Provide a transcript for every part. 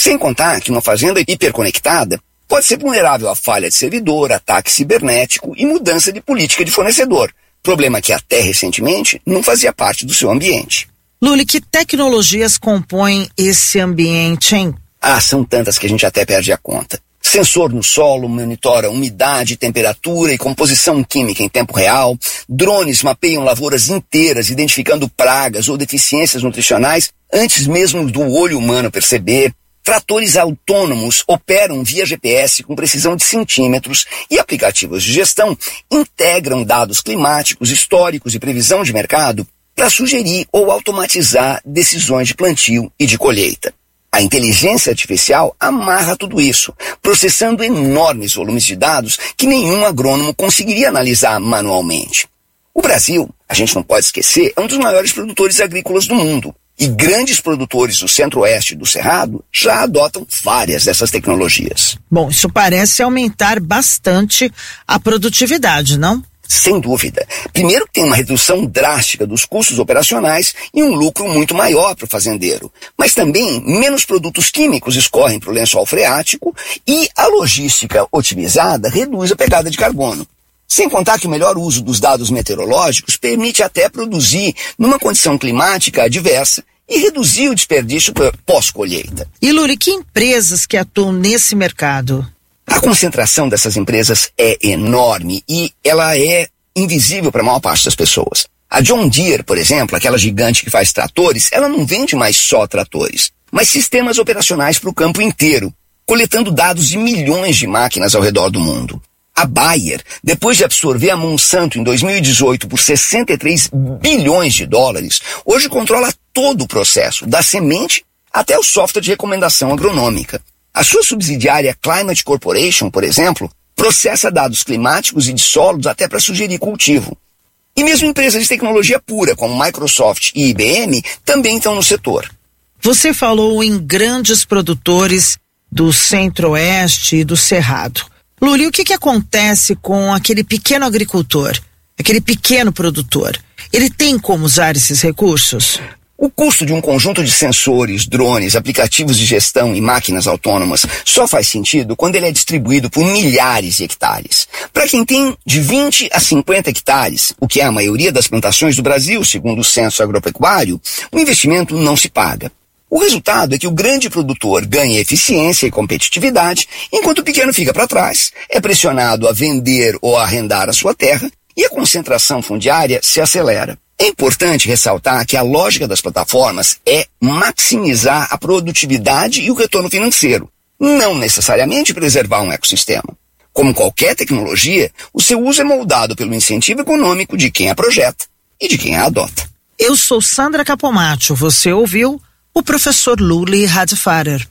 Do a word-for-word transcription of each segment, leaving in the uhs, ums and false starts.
Sem contar que uma fazenda hiperconectada pode ser vulnerável a falha de servidor, ataque cibernético e mudança de política de fornecedor, problema que até recentemente não fazia parte do seu ambiente. Luli, que tecnologias compõem esse ambiente, hein? Ah, são tantas que a gente até perde a conta. Sensor no solo monitora umidade, temperatura e composição química em tempo real. Drones mapeiam lavouras inteiras, identificando pragas ou deficiências nutricionais antes mesmo do olho humano perceber. Tratores autônomos operam via G P S com precisão de centímetros e aplicativos de gestão integram dados climáticos, históricos e previsão de mercado para sugerir ou automatizar decisões de plantio e de colheita. A inteligência artificial amarra tudo isso, processando enormes volumes de dados que nenhum agrônomo conseguiria analisar manualmente. O Brasil, a gente não pode esquecer, é um dos maiores produtores agrícolas do mundo. E grandes produtores do centro-oeste do Cerrado já adotam várias dessas tecnologias. Bom, isso parece aumentar bastante a produtividade, não? Sem dúvida. Primeiro que tem uma redução drástica dos custos operacionais e um lucro muito maior para o fazendeiro. Mas também menos produtos químicos escorrem para o lençol freático e a logística otimizada reduz a pegada de carbono. Sem contar que o melhor uso dos dados meteorológicos permite até produzir numa condição climática adversa e reduzir o desperdício pós-colheita. E Luli, que empresas que atuam nesse mercado? A concentração dessas empresas é enorme e ela é invisível para a maior parte das pessoas. A John Deere, por exemplo, aquela gigante que faz tratores, ela não vende mais só tratores, mas sistemas operacionais para o campo inteiro, coletando dados de milhões de máquinas ao redor do mundo. A Bayer, depois de absorver a Monsanto em dois mil e dezoito por sessenta e três bilhões de dólares, hoje controla todo o processo, da semente até o software de recomendação agronômica. A sua subsidiária Climate Corporation, por exemplo, processa dados climáticos e de solos até para sugerir cultivo. E mesmo empresas de tecnologia pura, como Microsoft e I B M, também estão no setor. Você falou em grandes produtores do Centro-Oeste e do Cerrado. Luli, o que, que acontece com aquele pequeno agricultor, aquele pequeno produtor? Ele tem como usar esses recursos? O custo de um conjunto de sensores, drones, aplicativos de gestão e máquinas autônomas só faz sentido quando ele é distribuído por milhares de hectares. Para quem tem de vinte a cinquenta hectares, o que é a maioria das plantações do Brasil, segundo o Censo Agropecuário, o investimento não se paga. O resultado é que o grande produtor ganha eficiência e competitividade, enquanto o pequeno fica para trás, é pressionado a vender ou a arrendar a sua terra e a concentração fundiária se acelera. É importante ressaltar que a lógica das plataformas é maximizar a produtividade e o retorno financeiro, não necessariamente preservar um ecossistema. Como qualquer tecnologia, o seu uso é moldado pelo incentivo econômico de quem a projeta e de quem a adota. Eu sou Sandra Capomatto, você ouviu o professor Luli Radfarer.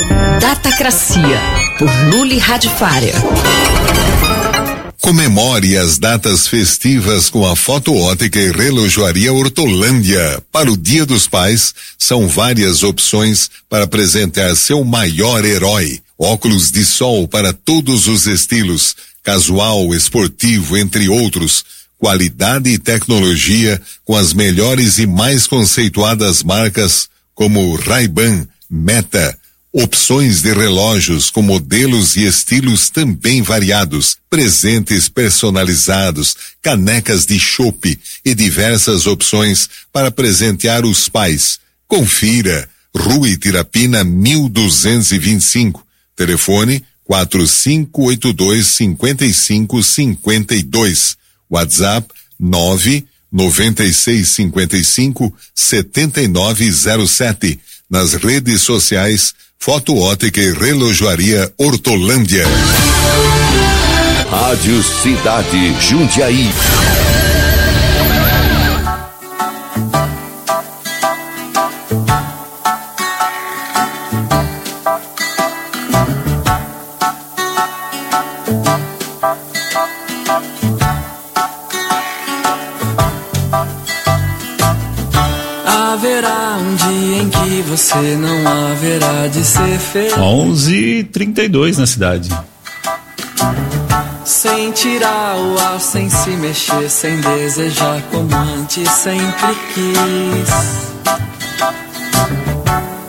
Datacracia, por Luli Radfarer. Comemore as datas festivas com a Fotoótica e Relojoaria Hortolândia. Para o Dia dos Pais, são várias opções para presentear seu maior herói. Óculos de sol para todos os estilos, casual, esportivo, entre outros. Qualidade e tecnologia com as melhores e mais conceituadas marcas como Ray-Ban, Meta. Opções de relógios com modelos e estilos também variados, presentes personalizados, canecas de chopp e diversas opções para presentear os pais. Confira, Rua Itirapina mil duzentos e vinte e cinco, telefone quatro cinco oito dois, cinco cinco cinco dois, WhatsApp nove nove seis cinco cinco sete nove zero sete, nas redes sociais Fotoótica e Relojoaria Hortolândia. Rádio Cidade Jundiaí. Haverá um dia em que você não haverá de ser feliz. onze e trinta e dois na cidade. Sem tirar o ar, sem se mexer, sem desejar como antes sempre quis.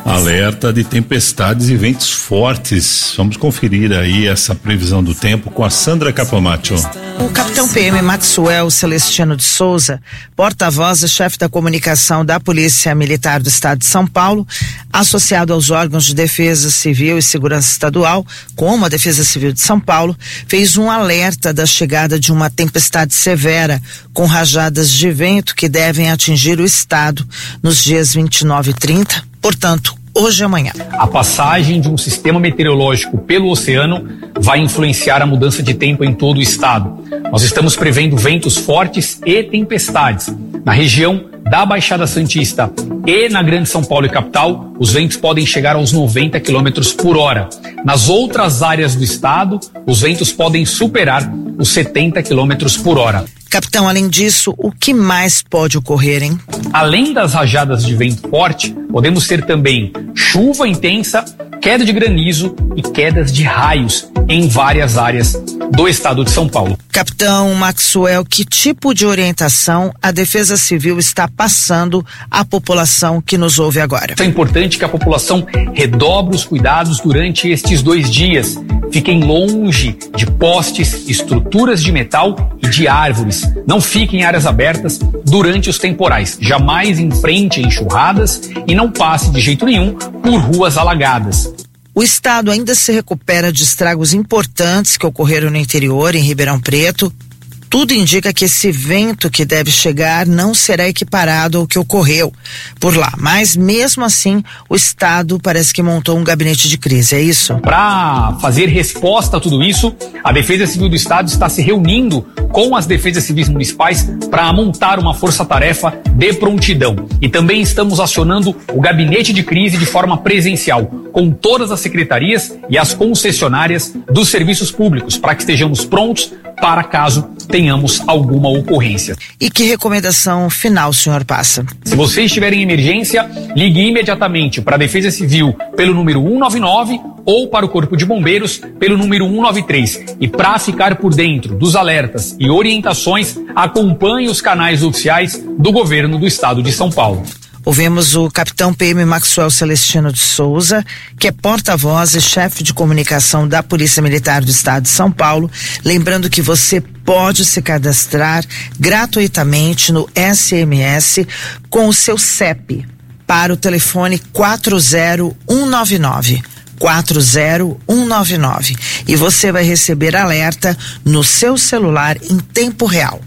Alerta de tempestades e ventos fortes. Vamos conferir aí essa previsão do tempo com a Sandra Capomatto. O capitão P M Maxwell Celestino de Souza, porta-voz e chefe da comunicação da Polícia Militar do Estado de São Paulo, associado aos órgãos de defesa civil e segurança estadual, como a Defesa Civil de São Paulo, fez um alerta da chegada de uma tempestade severa com rajadas de vento que devem atingir o estado nos dias vinte e nove e trinta, portanto, hoje e amanhã. A passagem de um sistema meteorológico pelo oceano vai influenciar a mudança de tempo em todo o estado. Nós estamos prevendo ventos fortes e tempestades. Na região da Baixada Santista e na Grande São Paulo e capital, os ventos podem chegar aos noventa quilômetros por hora. Nas outras áreas do estado, os ventos podem superar os setenta quilômetros por hora. Capitão, além disso, o que mais pode ocorrer, hein? Além das rajadas de vento forte, podemos ter também chuva intensa, queda de granizo e quedas de raios em várias áreas do estado de São Paulo. Capitão Maxwell, que tipo de orientação a Defesa Civil está passando à população que nos ouve agora? É importante que a população redobre os cuidados durante estes dois dias. Fiquem longe de postes, estruturas de metal e de árvores. Não fiquem em áreas abertas durante os temporais. Jamais enfrente enxurradas e não passe de jeito nenhum por ruas alagadas. O estado ainda se recupera de estragos importantes que ocorreram no interior, em Ribeirão Preto. Tudo indica que esse vento que deve chegar não será equiparado ao que ocorreu por lá. Mas, mesmo assim, o Estado parece que montou um gabinete de crise, é isso? Para fazer resposta a tudo isso, a Defesa Civil do Estado está se reunindo com as defesas civis municipais para montar uma força-tarefa de prontidão. E também estamos acionando o gabinete de crise de forma presencial, com todas as secretarias e as concessionárias dos serviços públicos, para que estejamos prontos para caso tenhamos alguma ocorrência. E que recomendação final o senhor passa? Se você estiver em emergência, ligue imediatamente para a Defesa Civil pelo número um nove nove ou para o Corpo de Bombeiros pelo número um nove três. E para ficar por dentro dos alertas e orientações, acompanhe os canais oficiais do governo do estado de São Paulo. Ouvimos o capitão P M Maxwell Celestino de Souza, que é porta-voz e chefe de comunicação da Polícia Militar do Estado de São Paulo. Lembrando que você pode se cadastrar gratuitamente no S M S com o seu C E P para o telefone quatro zero um nove nove. quatro zero um nove nove. E você vai receber alerta no seu celular em tempo real.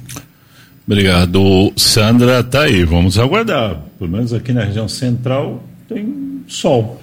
Obrigado, Sandra. Tá aí, vamos aguardar. Pelo menos aqui na região central tem sol.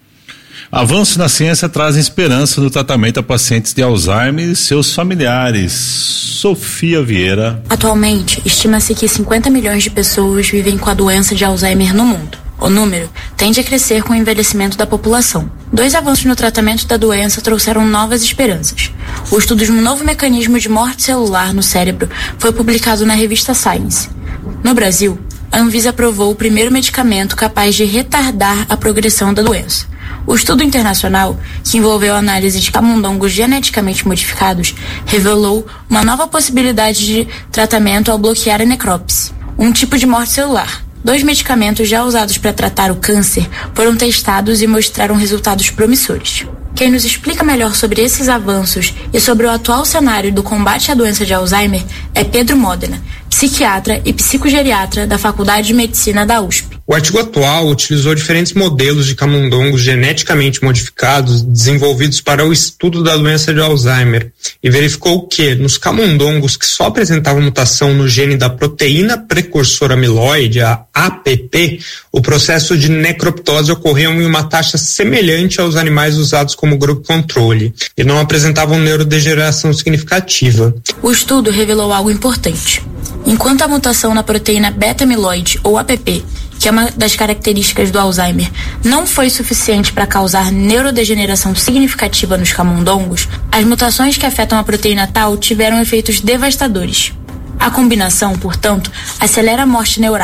Avanços na ciência trazem esperança no tratamento a pacientes de Alzheimer e seus familiares. Sofia Vieira. Atualmente, estima-se que cinquenta milhões de pessoas vivem com a doença de Alzheimer no mundo. O número tende a crescer com o envelhecimento da população. Dois avanços no tratamento da doença trouxeram novas esperanças. O estudo de um novo mecanismo de morte celular no cérebro foi publicado na revista Science. No Brasil, a Anvisa aprovou o primeiro medicamento capaz de retardar a progressão da doença. O estudo internacional, que envolveu a análise de camundongos geneticamente modificados, revelou uma nova possibilidade de tratamento ao bloquear a necrópse, um tipo de morte celular. Dois medicamentos já usados para tratar o câncer foram testados e mostraram resultados promissores. Quem nos explica melhor sobre esses avanços e sobre o atual cenário do combate à doença de Alzheimer é Pedro Modena, psiquiatra e psicogeriatra da Faculdade de Medicina da U S P. O artigo atual utilizou diferentes modelos de camundongos geneticamente modificados desenvolvidos para o estudo da doença de Alzheimer e verificou que, nos camundongos que só apresentavam mutação no gene da proteína precursora amiloide, a A P P, o processo de necroptose ocorreu em uma taxa semelhante aos animais usados como grupo controle e não apresentavam neurodegeneração significativa. O estudo revelou algo importante. Enquanto a mutação na proteína beta-amiloide, ou A P P, que é uma das características do Alzheimer, não foi suficiente para causar neurodegeneração significativa nos camundongos, as mutações que afetam a proteína tal tiveram efeitos devastadores. A combinação, portanto, acelera a morte neural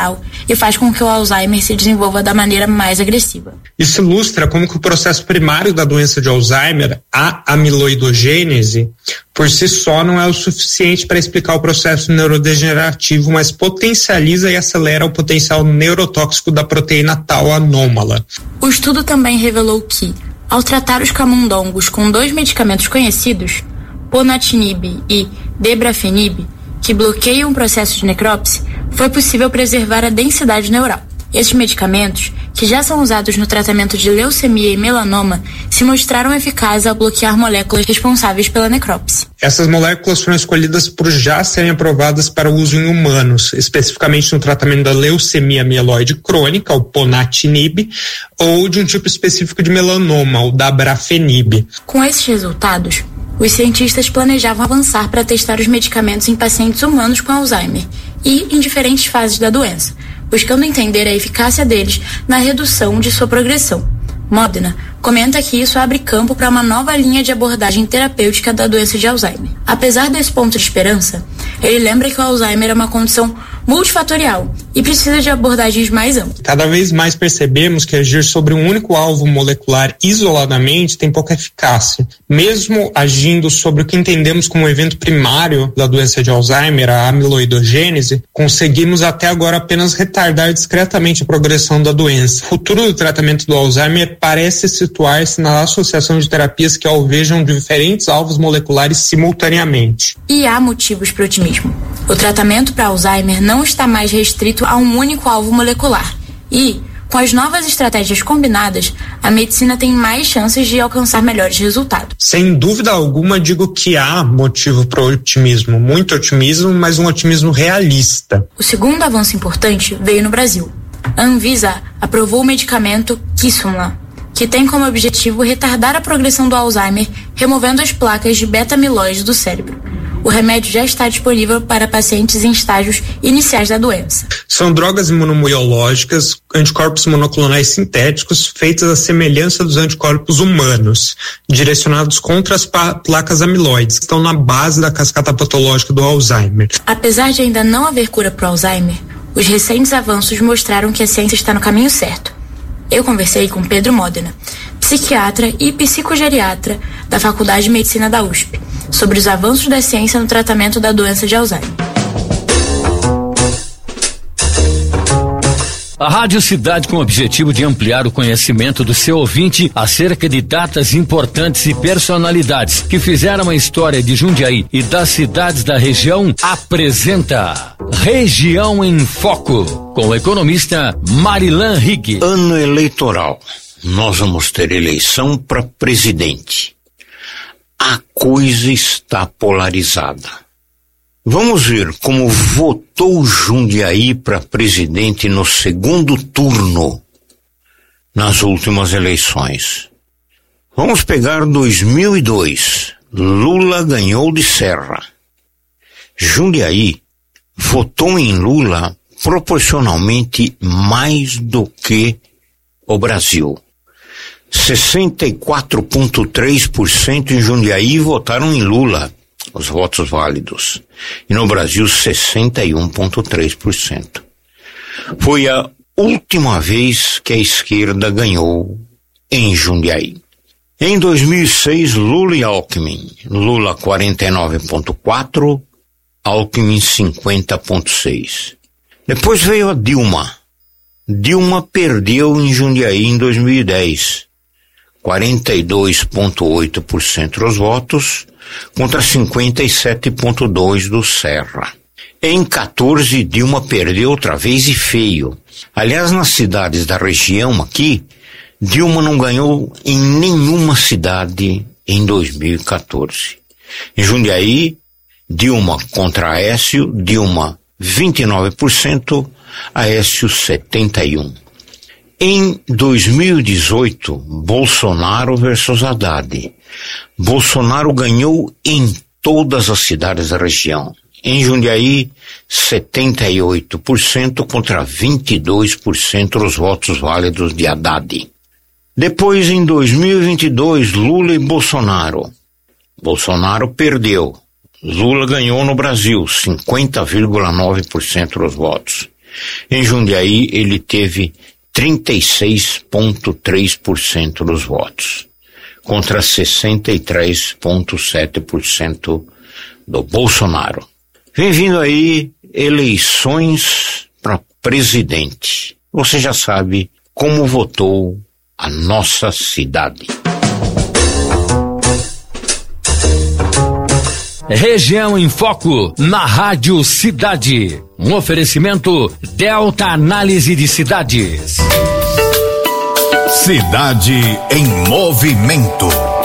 e faz com que o Alzheimer se desenvolva da maneira mais agressiva. Isso ilustra como que o processo primário da doença de Alzheimer, a amiloidogênese, por si só não é o suficiente para explicar o processo neurodegenerativo, mas potencializa e acelera o potencial neurotóxico da proteína tau anômala. O estudo também revelou que, ao tratar os camundongos com dois medicamentos conhecidos, ponatinib e debrafenib, que bloqueiam o processo de necrópse, foi possível preservar a densidade neural. Esses medicamentos, que já são usados no tratamento de leucemia e melanoma, se mostraram eficazes ao bloquear moléculas responsáveis pela necrópse. Essas moléculas foram escolhidas por já serem aprovadas para uso em humanos, especificamente no tratamento da leucemia mieloide crônica, o ponatinib, ou de um tipo específico de melanoma, o dabrafenib. Com esses resultados, os cientistas planejavam avançar para testar os medicamentos em pacientes humanos com Alzheimer e em diferentes fases da doença, buscando entender a eficácia deles na redução de sua progressão. Modena comenta que isso abre campo para uma nova linha de abordagem terapêutica da doença de Alzheimer. Apesar desse ponto de esperança, ele lembra que o Alzheimer é uma condição multifatorial e precisa de abordagens mais amplas. Cada vez mais percebemos que agir sobre um único alvo molecular isoladamente tem pouca eficácia. Mesmo agindo sobre o que entendemos como evento primário da doença de Alzheimer, a amiloidogênese, conseguimos até agora apenas retardar discretamente a progressão da doença. O futuro do tratamento do Alzheimer parece situar-se na associação de terapias que alvejam diferentes alvos moleculares simultaneamente. E há motivos para o otimismo. O tratamento para Alzheimer não está mais restrito a um único alvo molecular e, com as novas estratégias combinadas, a medicina tem mais chances de alcançar melhores resultados. Sem dúvida alguma, digo que há motivo para o otimismo, muito otimismo, mas um otimismo realista. O segundo avanço importante veio no Brasil. A Anvisa aprovou o medicamento Kisunla, que tem como objetivo retardar a progressão do Alzheimer, removendo as placas de beta-amiloide do cérebro. O remédio já está disponível para pacientes em estágios iniciais da doença. São drogas imunobiológicas, anticorpos monoclonais sintéticos, feitas à semelhança dos anticorpos humanos, direcionados contra as placas amiloides, que estão na base da cascata patológica do Alzheimer. Apesar de ainda não haver cura para o Alzheimer, os recentes avanços mostraram que a ciência está no caminho certo. Eu conversei com Pedro Modena, psiquiatra e psicogeriatra da Faculdade de Medicina da U S P, sobre os avanços da ciência no tratamento da doença de Alzheimer. A Rádio Cidade, com o objetivo de ampliar o conhecimento do seu ouvinte acerca de datas importantes e personalidades que fizeram a história de Jundiaí e das cidades da região, apresenta Região em Foco, com o economista Marilan Rigg. Ano eleitoral. Nós vamos ter eleição para presidente. A coisa está polarizada. Vamos ver como votou Jundiaí para presidente no segundo turno nas últimas eleições. Vamos pegar dois mil e dois. Lula ganhou de Serra. Jundiaí votou em Lula proporcionalmente mais do que o Brasil. sessenta e quatro vírgula três por cento em Jundiaí votaram em Lula, os votos válidos. E no Brasil, sessenta e um vírgula três por cento. Foi a última vez que a esquerda ganhou em Jundiaí. Em dois mil e seis, Lula e Alckmin. Lula quarenta e nove vírgula quatro, Alckmin cinquenta vírgula seis. Depois veio a Dilma. Dilma perdeu em Jundiaí em dois mil e dez. quarenta e dois vírgula oito por cento dos votos contra cinquenta e sete vírgula dois por cento do Serra. Em quatorze, Dilma perdeu outra vez e feio. Aliás, nas cidades da região aqui, Dilma não ganhou em nenhuma cidade em dois mil e quatorze. Em Jundiaí, Dilma contra Aécio, Dilma vinte e nove por cento, Aécio setenta e um por cento. Em dois mil e dezoito, Bolsonaro versus Haddad. Bolsonaro ganhou em todas as cidades da região. Em Jundiaí, setenta e oito por cento contra vinte e dois por cento dos votos válidos de Haddad. Depois, em dois mil e vinte e dois, Lula e Bolsonaro. Bolsonaro perdeu. Lula ganhou no Brasil, cinquenta vírgula nove por cento dos votos. Em Jundiaí, ele teve trinta e seis vírgula três por cento dos votos, contra sessenta e três vírgula sete por cento do Bolsonaro. Vem vindo aí eleições para presidente. Você já sabe como votou a nossa cidade. Região em Foco, na Rádio Cidade. Um oferecimento Delta Análise de Cidades. Cidade em Movimento.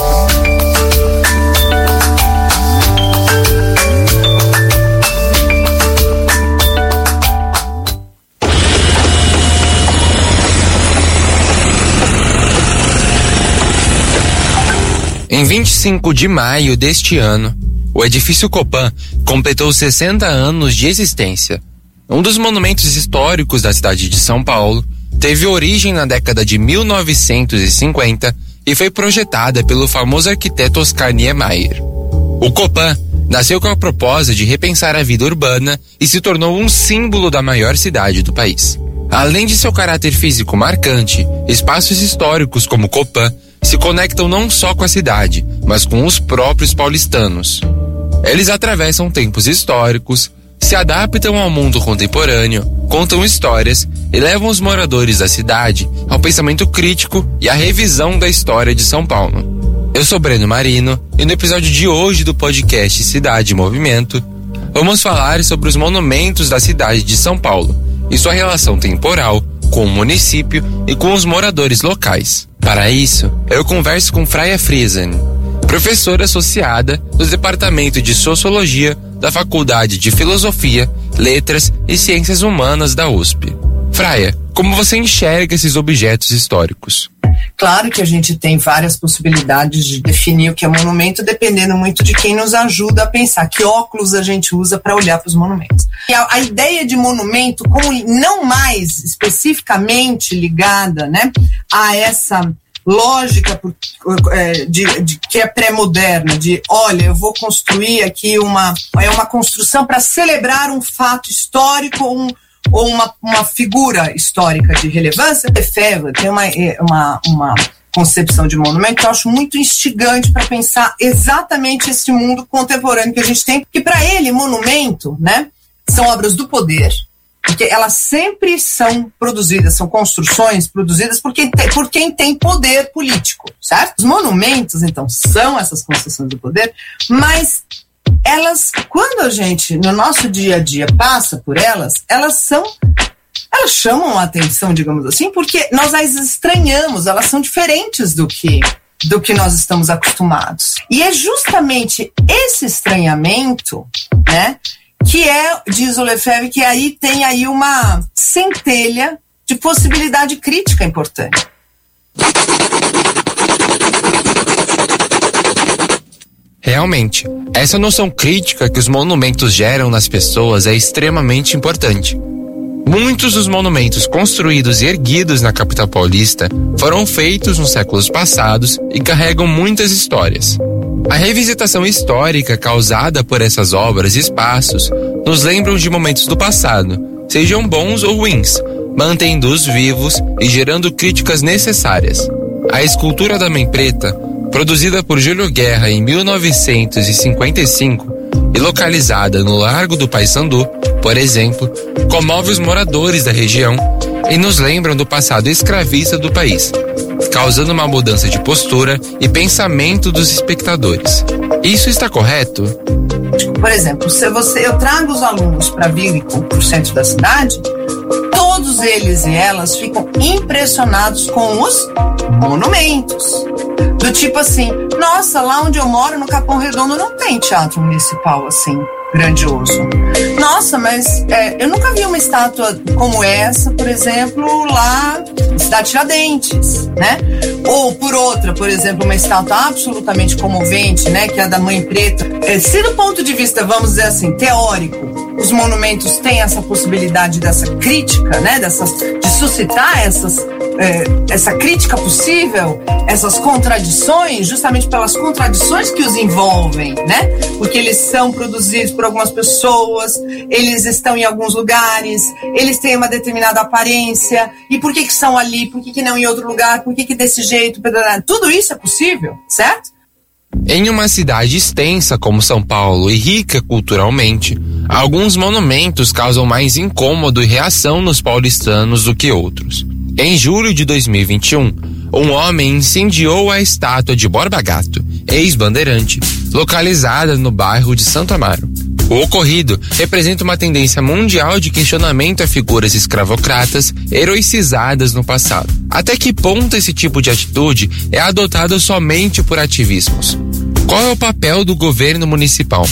Em vinte e cinco de maio deste ano, o edifício Copan completou sessenta anos de existência. Um dos monumentos históricos da cidade de São Paulo teve origem na década de mil novecentos e cinquenta e foi projetada pelo famoso arquiteto Oscar Niemeyer. O Copan nasceu com a proposta de repensar a vida urbana e se tornou um símbolo da maior cidade do país. Além de seu caráter físico marcante, espaços históricos como o Copan se conectam não só com a cidade, mas com os próprios paulistanos. Eles atravessam tempos históricos, se adaptam ao mundo contemporâneo, contam histórias e levam os moradores da cidade ao pensamento crítico e à revisão da história de São Paulo. Eu sou Breno Marino e no episódio de hoje do podcast Cidade em Movimento, vamos falar sobre os monumentos da cidade de São Paulo e sua relação temporal com o município e com os moradores locais. Para isso, eu converso com Freya Friesen, professora associada do Departamento de Sociologia da Faculdade de Filosofia, Letras e Ciências Humanas da U S P. Freya, como você enxerga esses objetos históricos? Claro que a gente tem várias possibilidades de definir o que é monumento, dependendo muito de quem nos ajuda a pensar, que óculos a gente usa para olhar para os monumentos. E a, a ideia de monumento, como não mais especificamente ligada, né, a essa lógica por, de, de, que é pré-moderna, de olha, eu vou construir aqui uma, é uma construção para celebrar um fato histórico, um ou uma, uma figura histórica de relevância. Lefebvre tem uma, uma, uma concepção de monumento que eu acho muito instigante para pensar exatamente esse mundo contemporâneo que a gente tem, que para ele, monumento, né, são obras do poder, porque elas sempre são produzidas, são construções produzidas por quem tem, por quem tem poder político, certo? Os monumentos, então, são essas concessões do poder, mas elas, quando a gente, no nosso dia a dia, passa por elas, elas são, elas chamam a atenção, digamos assim, porque nós as estranhamos, elas são diferentes do que, do que nós estamos acostumados. E é justamente esse estranhamento, né, que é, diz o Lefebvre, que aí tem aí uma centelha de possibilidade crítica importante. Realmente, essa noção crítica que os monumentos geram nas pessoas é extremamente importante. Muitos dos monumentos construídos e erguidos na capital paulista foram feitos nos séculos passados e carregam muitas histórias. A revisitação histórica causada por essas obras e espaços nos lembram de momentos do passado, sejam bons ou ruins, mantendo-os vivos e gerando críticas necessárias. A escultura da Mãe Preta, produzida por Júlio Guerra em mil novecentos e cinquenta e cinco e localizada no Largo do Paissandu, por exemplo, comove os moradores da região e nos lembram do passado escravista do país, causando uma mudança de postura e pensamento dos espectadores. Isso está correto? Por exemplo, se você, eu trago os alunos para vir para o centro da cidade, todos eles e elas ficam impressionados com os monumentos. Do tipo assim, nossa, lá onde eu moro, no Capão Redondo, não tem teatro municipal assim, grandioso. Nossa, mas é, eu nunca vi uma estátua como essa, por exemplo, lá na cidade Tiradentes, né? Ou por outra, por exemplo, uma estátua absolutamente comovente, né? Que é a da Mãe Preta. É, se do ponto de vista, vamos dizer assim, teórico, os monumentos têm essa possibilidade dessa crítica, né? Dessas, de suscitar essas é, essa crítica possível, essas contradições, justamente pelas contradições que os envolvem, né? Porque eles são produzidos por algumas pessoas, eles estão em alguns lugares, eles têm uma determinada aparência, e por que que são ali, por que que não em outro lugar, por que que desse jeito, tudo isso é possível, certo? Em uma cidade extensa como São Paulo e rica culturalmente, alguns monumentos causam mais incômodo e reação nos paulistanos do que outros. Em julho de dois mil e vinte e um, um homem incendiou a estátua de Borba Gato, ex-bandeirante, localizada no bairro de Santo Amaro. O ocorrido representa uma tendência mundial de questionamento a figuras escravocratas heroicizadas no passado. Até que ponto esse tipo de atitude é adotado somente por ativismos? Qual é o papel do governo municipal?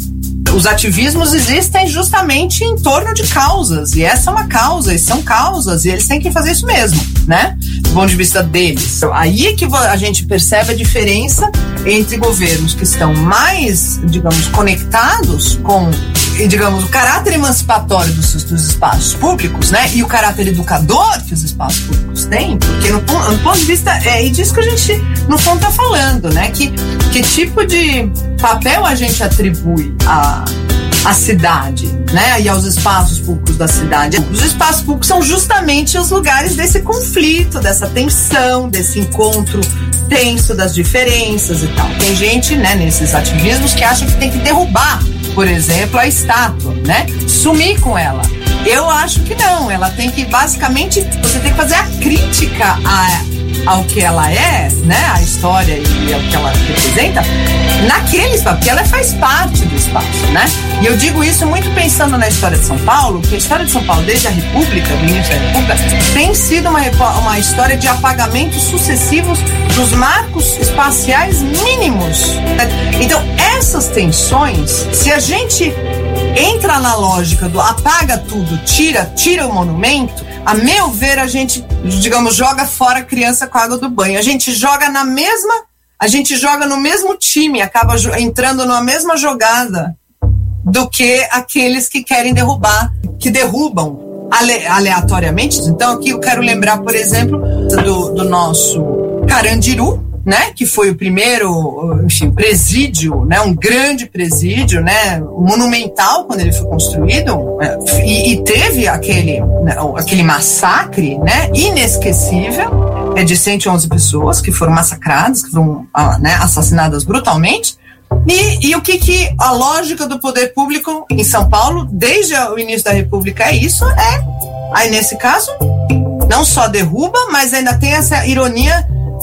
Os ativismos existem justamente em torno de causas, e essa é uma causa, e são causas, e eles têm que fazer isso mesmo, né? Do ponto de vista deles. Aí é que a gente percebe a diferença entre governos que estão mais, digamos, conectados com, digamos, o caráter emancipatório dos, dos espaços públicos, né? E o caráter educador que os espaços públicos têm, porque no, no ponto de vista, é disso que a gente, no fundo, está falando, né? Que, que tipo de papel a gente atribui a a cidade, né, e aos espaços públicos da cidade. Os espaços públicos são justamente os lugares desse conflito, dessa tensão, desse encontro tenso das diferenças e tal. Tem gente, né, nesses ativismos que acha que tem que derrubar, por exemplo, a estátua, né, sumir com ela. Eu acho que não, ela tem que, basicamente, você tem que fazer a crítica a ao que ela é, né, a história e ao que ela representa, naquele espaço, porque ela faz parte do espaço, né? E eu digo isso muito pensando na história de São Paulo, que a história de São Paulo, desde a República, do início da República, tem sido uma, uma história de apagamentos sucessivos dos marcos espaciais mínimos. Então, essas tensões, se a gente entra na lógica do apaga tudo, tira, tira o monumento, a meu ver, a gente, digamos, joga fora a criança com a água do banho. A gente joga na mesma, a gente joga no mesmo time, acaba entrando na mesma jogada do que aqueles que querem derrubar, que derrubam ale, aleatoriamente. Então, aqui eu quero lembrar, por exemplo, do, do nosso Carandiru, né, que foi o primeiro, enfim, presídio, né, um grande presídio, né, monumental quando ele foi construído, e, e teve aquele, né, aquele massacre, né, inesquecível, é de cento e onze pessoas que foram massacradas, que foram, né, assassinadas brutalmente. E, e o que, que a lógica do poder público em São Paulo, desde o início da República, é isso, é, aí nesse caso, não só derruba, mas ainda tem essa ironia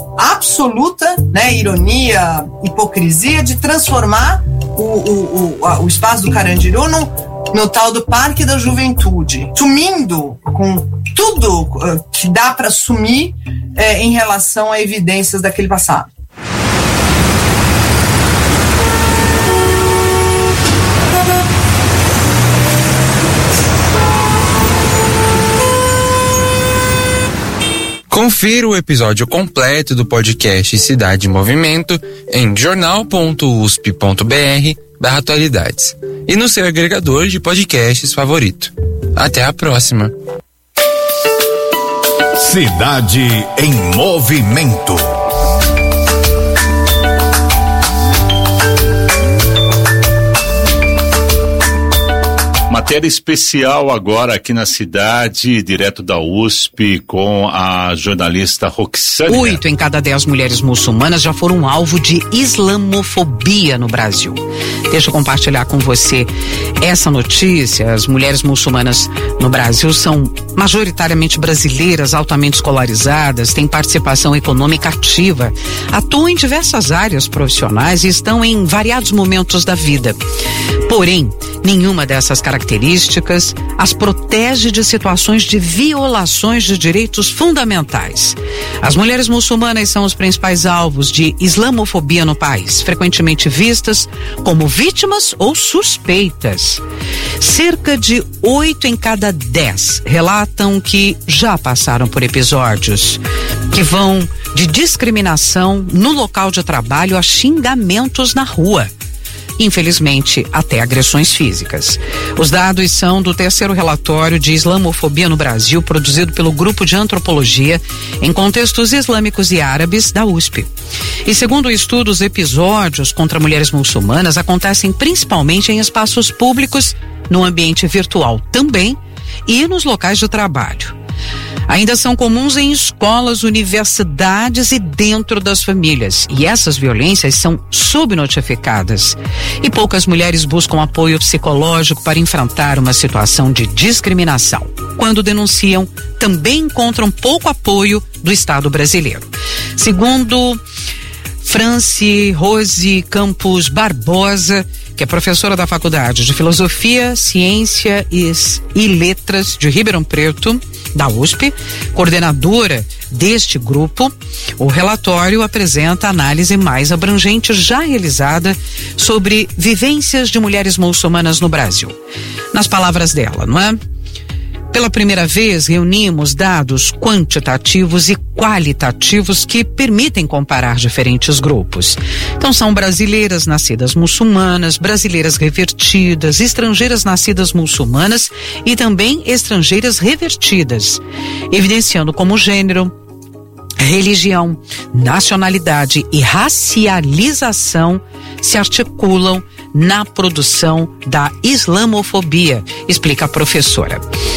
absoluta, né, ironia, hipocrisia de transformar o, o, o, o espaço do Carandiru no, no tal do Parque da Juventude, sumindo com tudo uh, que dá para sumir uh, em relação a evidências daquele passado. Confira o episódio completo do podcast Cidade em Movimento em jornal ponto usp ponto br barra atualidades e no seu agregador de podcasts favorito. Até a próxima. Cidade em Movimento. Matéria especial agora aqui na cidade, direto da U S P, com a jornalista Roxane. Oito em cada dez mulheres muçulmanas já foram alvo de islamofobia no Brasil. Deixa eu compartilhar com você essa notícia. As mulheres muçulmanas no Brasil são majoritariamente brasileiras, altamente escolarizadas, têm participação econômica ativa, atuam em diversas áreas profissionais e estão em variados momentos da vida. Porém, nenhuma dessas características as protege de situações de violações de direitos fundamentais. As mulheres muçulmanas são os principais alvos de islamofobia no país, frequentemente vistas como vítimas ou suspeitas. Cerca de oito em cada dez relatam que já passaram por episódios que vão de discriminação no local de trabalho a xingamentos na rua. infelizmente até agressões físicas. Os dados são do terceiro relatório de islamofobia no Brasil, produzido pelo Grupo de Antropologia em Contextos Islâmicos e Árabes da U S P. E segundo o estudo, os episódios contra mulheres muçulmanas acontecem principalmente em espaços públicos, no ambiente virtual também e nos locais de trabalho. Ainda são comuns em escolas, universidades e dentro das famílias. E essas violências são subnotificadas. E poucas mulheres buscam apoio psicológico para enfrentar uma situação de discriminação. Quando denunciam, também encontram pouco apoio do Estado brasileiro. Segundo Franci Rose Campos Barbosa, que é professora da Faculdade de Filosofia, Ciência e, e Letras de Ribeirão Preto, da U S P, coordenadora deste grupo, o relatório apresenta a análise mais abrangente já realizada sobre vivências de mulheres muçulmanas no Brasil. Nas palavras dela, não é? Pela primeira vez, reunimos dados quantitativos e qualitativos que permitem comparar diferentes grupos. Então, são brasileiras nascidas muçulmanas, brasileiras revertidas, estrangeiras nascidas muçulmanas e também estrangeiras revertidas, evidenciando como gênero, religião, nacionalidade e racialização se articulam na produção da islamofobia, explica a professora.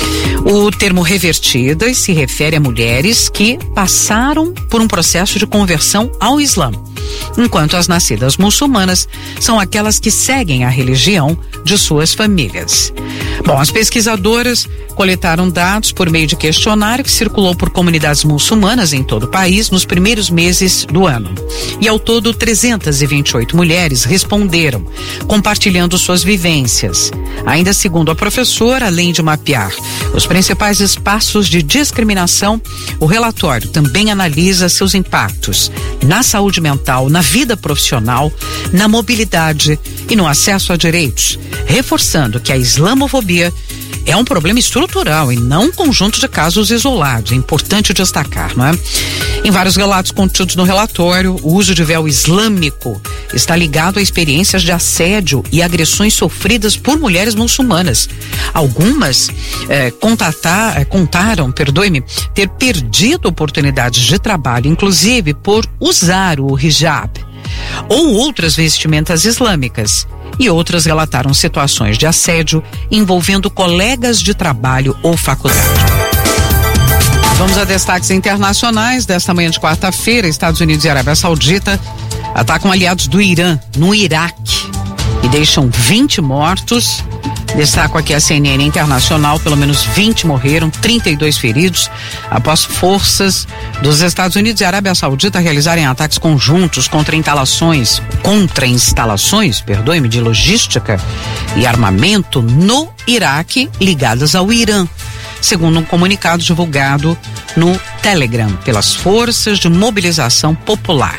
O termo revertidas se refere a mulheres que passaram por um processo de conversão ao Islã, enquanto as nascidas muçulmanas são aquelas que seguem a religião de suas famílias. Bom, as pesquisadoras coletaram dados por meio de questionário que circulou por comunidades muçulmanas em todo o país nos primeiros meses do ano. E ao todo, trezentas e vinte e oito mulheres responderam, compartilhando suas vivências. Ainda segundo a professora, além de mapear os principais espaços de discriminação, o relatório também analisa seus impactos na saúde mental, na vida profissional, na mobilidade e no acesso a direitos, reforçando que a islamofobia é um problema estrutural e não um conjunto de casos isolados. É importante destacar, não é? Em vários relatos contidos no relatório, o uso de véu islâmico está ligado a experiências de assédio e agressões sofridas por mulheres muçulmanas. Algumas eh, contatar, eh, contaram, perdoe-me, ter perdido oportunidades de trabalho, inclusive por usar o hijab ou outras vestimentas islâmicas. E outras relataram situações de assédio envolvendo colegas de trabalho ou faculdade. Vamos a destaques internacionais desta manhã de quarta-feira. Estados Unidos e Arábia Saudita atacam aliados do Irã no Iraque e deixam vinte mortos. Destaco aqui a C N N Internacional, pelo menos vinte morreram, trinta e dois feridos, após forças dos Estados Unidos e Arábia Saudita realizarem ataques conjuntos contra instalações, contra instalações, perdoe-me, de logística e armamento no Iraque ligadas ao Irã, segundo um comunicado divulgado no Telegram pelas Forças de Mobilização Popular.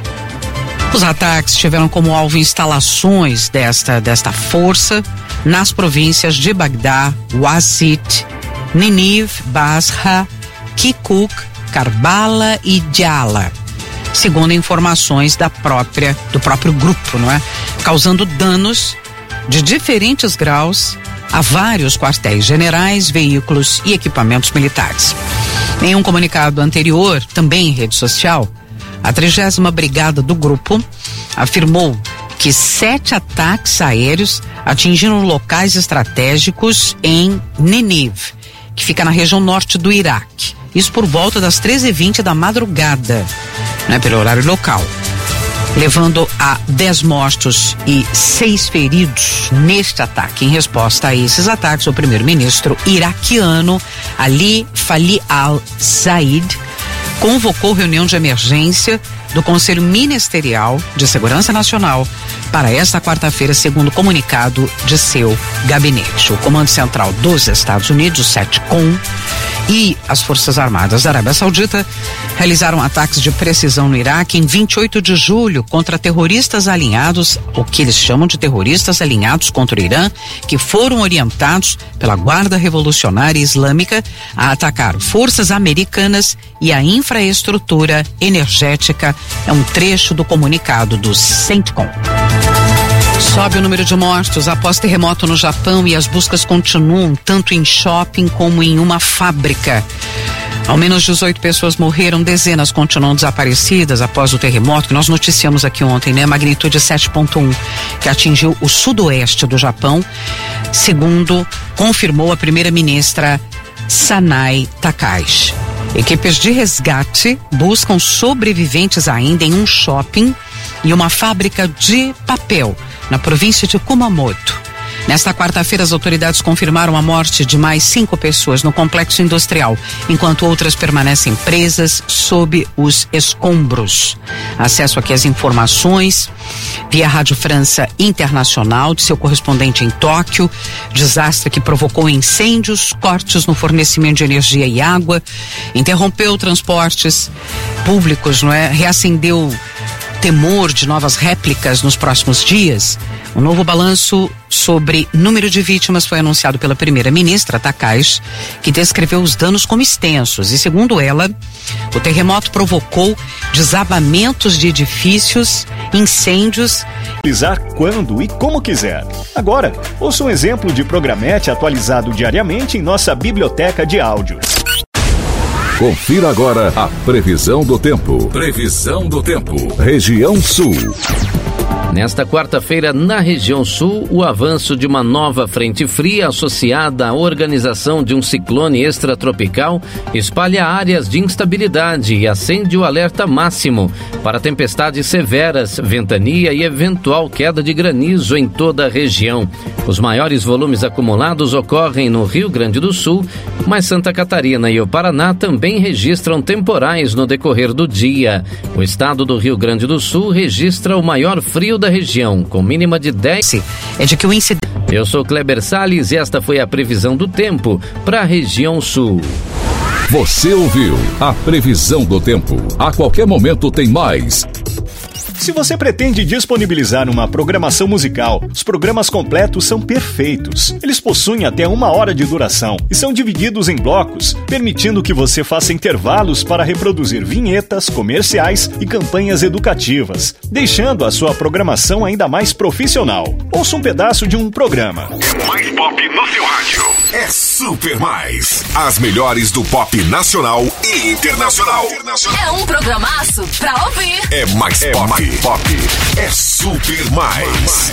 Os ataques tiveram como alvo instalações desta, desta força nas províncias de Bagdá, Wasit, Ninive, Basra, Kirkuk, Karbala e Diyala, segundo informações da própria, do próprio grupo, não é? Causando danos de diferentes graus a vários quartéis generais, veículos e equipamentos militares. Em um comunicado anterior, também em rede social, a trigésima Brigada do grupo afirmou que sete ataques aéreos atingiram locais estratégicos em Ninive, que fica na região norte do Iraque. Isso por volta das treze e vinte da madrugada, né, pelo horário local, levando a dez mortos e seis feridos neste ataque. Em resposta a esses ataques, o primeiro-ministro iraquiano Ali Fali al-Said convocou reunião de emergência do Conselho Ministerial de Segurança Nacional para esta quarta-feira, segundo comunicado de seu gabinete. O Comando Central dos Estados Unidos, o CENTCOM, e as Forças Armadas da Arábia Saudita realizaram ataques de precisão no Iraque em vinte e oito de julho contra terroristas alinhados, o que eles chamam de terroristas alinhados contra o Irã, que foram orientados pela Guarda Revolucionária Islâmica a atacar forças americanas e a infraestrutura energética. É um trecho do comunicado do CENTCOM. Sobe o número de mortos após terremoto no Japão e as buscas continuam tanto em shopping como em uma fábrica. Ao menos dezoito pessoas morreram, dezenas continuam desaparecidas após o terremoto que nós noticiamos aqui ontem, né? Magnitude sete ponto um, que atingiu o sudoeste do Japão, segundo confirmou a primeira-ministra Sanai Takaichi. Equipes de resgate buscam sobreviventes ainda em um shopping e uma fábrica de papel na província de Kumamoto. Nesta quarta-feira, as autoridades confirmaram a morte de mais cinco pessoas no complexo industrial, enquanto outras permanecem presas sob os escombros. Acesso aqui às informações via Rádio França Internacional, de seu correspondente em Tóquio. Desastre que provocou incêndios, cortes no fornecimento de energia e água, interrompeu transportes públicos, não é? Reacendeu temor de novas réplicas nos próximos dias. Um novo balanço sobre número de vítimas foi anunciado pela primeira-ministra Takaichi, que descreveu os danos como extensos. E segundo ela, o terremoto provocou desabamentos de edifícios, incêndios. Utilizar quando e como quiser. Agora, ouça um exemplo de programete atualizado diariamente em nossa biblioteca de áudios. Confira agora a previsão do tempo. Previsão do tempo. Região Sul. Nesta quarta-feira, na região sul, o avanço de uma nova frente fria associada à organização de um ciclone extratropical espalha áreas de instabilidade e acende o alerta máximo para tempestades severas, ventania e eventual queda de granizo em toda a região. Os maiores volumes acumulados ocorrem no Rio Grande do Sul, mas Santa Catarina e o Paraná também registram temporais no decorrer do dia. O estado do Rio Grande do Sul registra o maior frio da região, com mínima de dez. É de que o incidente. Eu sou Kleber Salles e esta foi a previsão do tempo para a região sul. Você ouviu a previsão do tempo. A qualquer momento tem mais. Se você pretende disponibilizar uma programação musical, os programas completos são perfeitos. Eles possuem até uma hora de duração e são divididos em blocos, permitindo que você faça intervalos para reproduzir vinhetas, comerciais e campanhas educativas, deixando a sua programação ainda mais profissional. Ouça um pedaço de um programa. Mais pop no seu rádio. É Super Mais. As melhores do pop nacional e internacional. É um programaço pra ouvir. É mais é pop. Mais pop. É Super Mais.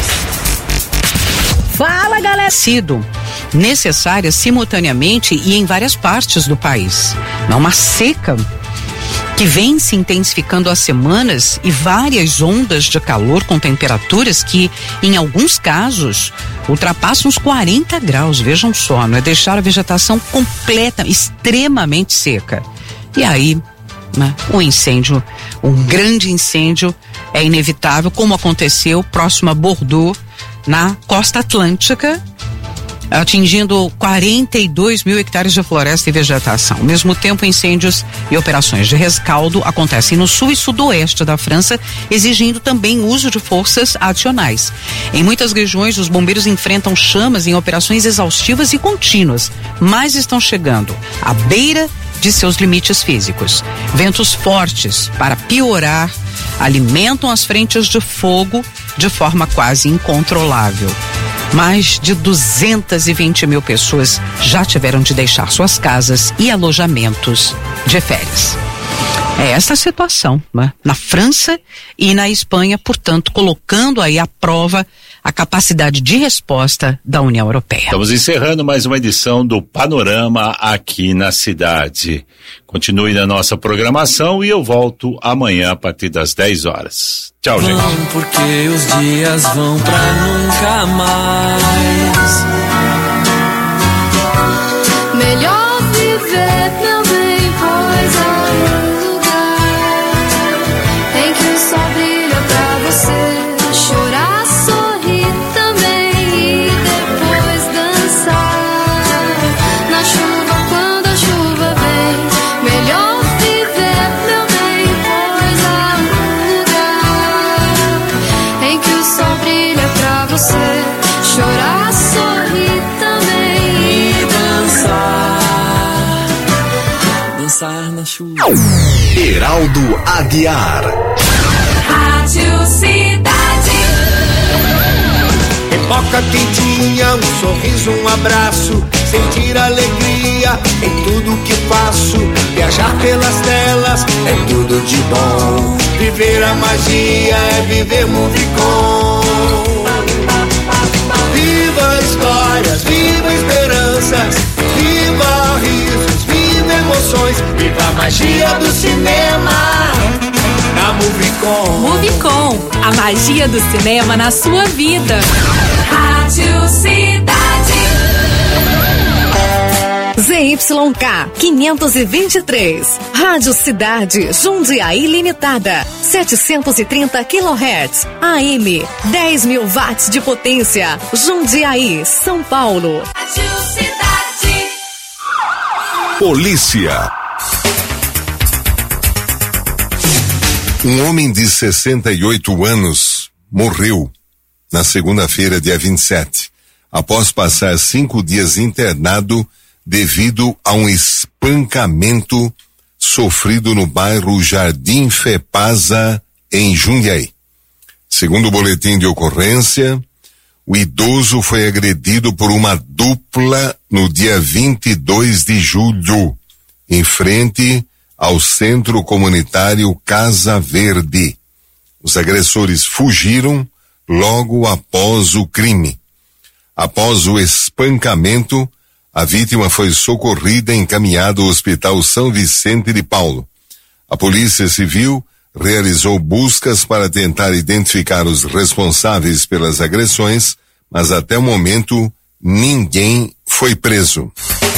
Fala, galera! Sido necessária simultaneamente e em várias partes do país. Não uma seca que vem se intensificando há semanas e várias ondas de calor com temperaturas que, em alguns casos, ultrapassam os quarenta graus. Vejam só, não é? Deixar a vegetação completa, extremamente seca. E aí, né, um incêndio, um grande incêndio é inevitável, como aconteceu próximo a Bordeaux, na costa atlântica, atingindo quarenta e dois mil hectares de floresta e vegetação. Ao mesmo tempo, incêndios e operações de rescaldo acontecem no sul e sudoeste da França, exigindo também o uso de forças adicionais. Em muitas regiões, os bombeiros enfrentam chamas em operações exaustivas e contínuas, mas estão chegando à beira de seus limites físicos. Ventos fortes, para piorar, alimentam as frentes de fogo de forma quase incontrolável. Mais de duzentas e vinte mil pessoas já tiveram de deixar suas casas e alojamentos de férias. É essa a situação, né? Na França e na Espanha, portanto, colocando aí à prova a capacidade de resposta da União Europeia. Estamos encerrando mais uma edição do Panorama aqui na cidade. Continue na nossa programação e eu volto amanhã a partir das dez horas. Tchau, gente. Vão porque os dias vão pra nunca mais. Melhor viver também, pois há um lugar em que o sol brilha pra você chorar, sorrir também e depois dançar na chuva quando a chuva vem. Melhor viver, meu bem, pois há um lugar em que o sol brilha pra você chorar, sorrir também e dançar, dançar na chuva. Heraldo Aguiar. Rádio Cidade. pipoca quentinha, um sorriso, um abraço, sentir alegria em tudo que faço. Viajar pelas telas é tudo de bom. Viver a magia é viver Movicon. Viva histórias, viva esperanças, viva risos, viva emoções, viva a magia do cinema na Movicon. Movicon, a magia do cinema na sua vida. Rádio Cidade. Z Y K quinhentos e vinte e três, Rádio Cidade, Jundiaí Limitada, setecentos e trinta quilohertz, A M, dez mil watts de potência, Jundiaí, São Paulo. Rádio Cidade. Polícia. Um homem de sessenta e oito anos morreu na segunda-feira, dia vinte e sete, após passar cinco dias internado devido a um espancamento sofrido no bairro Jardim Fepasa, em Jundiaí. Segundo o boletim de ocorrência, o idoso foi agredido por uma dupla no dia vinte e dois de julho, em frente ao Centro Comunitário Casa Verde. Os agressores fugiram logo após o crime. Após o espancamento, a vítima foi socorrida e encaminhada ao Hospital São Vicente de Paulo. A Polícia Civil realizou buscas para tentar identificar os responsáveis pelas agressões, mas até o momento ninguém foi preso.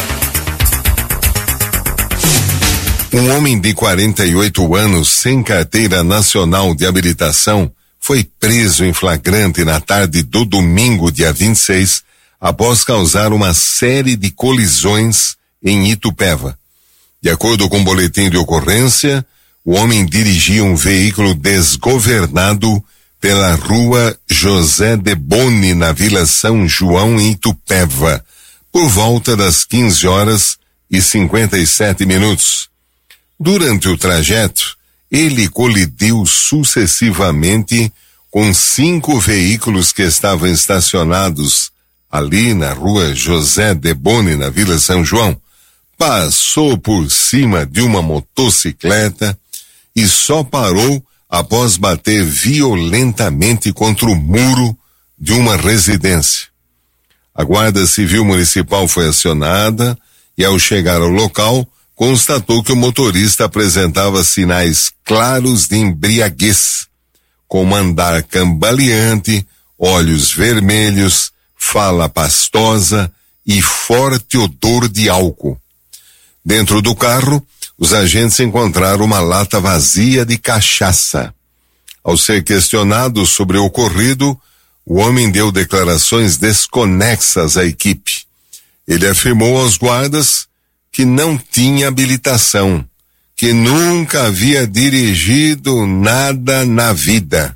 Um homem de quarenta e oito anos sem carteira nacional de habilitação foi preso em flagrante na tarde do domingo, dia vinte e seis, após causar uma série de colisões em Itupeva. De acordo com o boletim de ocorrência, o homem dirigia um veículo desgovernado pela rua José de Boni, na Vila São João, em Itupeva, por volta das quinze horas e cinquenta e sete minutos. Durante o trajeto, ele colidiu sucessivamente com cinco veículos que estavam estacionados ali na rua José de Boni, na Vila São João, passou por cima de uma motocicleta e só parou após bater violentamente contra o muro de uma residência. A Guarda Civil Municipal foi acionada e, ao chegar ao local, constatou que o motorista apresentava sinais claros de embriaguez, como andar cambaleante, olhos vermelhos, fala pastosa e forte odor de álcool. Dentro do carro, os agentes encontraram uma lata vazia de cachaça. Ao ser questionado sobre o ocorrido, o homem deu declarações desconexas à equipe. Ele afirmou aos guardas que não tinha habilitação, que nunca havia dirigido nada na vida.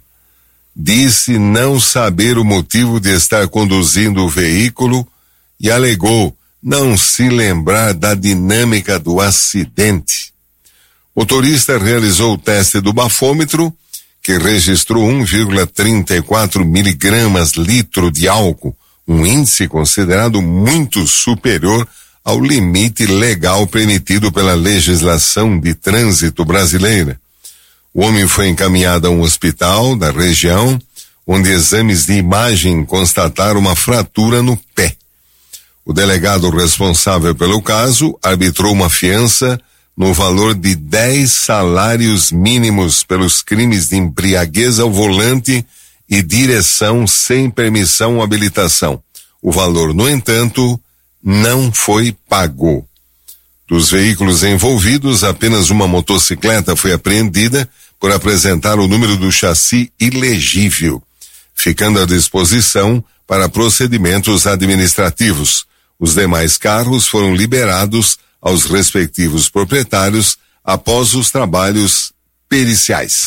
Disse não saber o motivo de estar conduzindo o veículo e alegou não se lembrar da dinâmica do acidente. O motorista realizou o teste do bafômetro, que registrou um vírgula trinta e quatro miligramas litro de álcool, um índice considerado muito superior ao limite legal permitido pela legislação de trânsito brasileira. O homem foi encaminhado a um hospital da região, onde exames de imagem constataram uma fratura no pé. O delegado responsável pelo caso arbitrou uma fiança no valor de dez salários mínimos pelos crimes de embriaguez ao volante e direção sem permissão ou habilitação. O valor, no entanto, não foi pago. Dos veículos envolvidos, apenas uma motocicleta foi apreendida por apresentar o número do chassi ilegível, ficando à disposição para procedimentos administrativos. Os demais carros foram liberados aos respectivos proprietários após os trabalhos periciais.